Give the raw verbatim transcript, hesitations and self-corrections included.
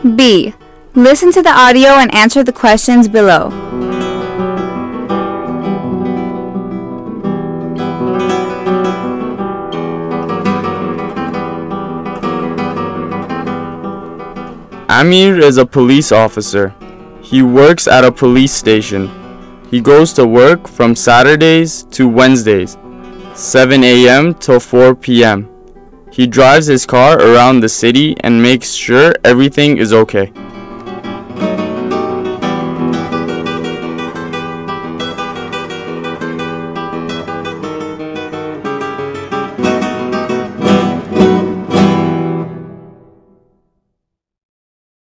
B. Listen to the audio and answer the questions below. Amir is a police officer. He works at a police station. He goes to work from Saturdays to Wednesdays, seven a m till four p m He drives his car around the city and makes sure everything is okay.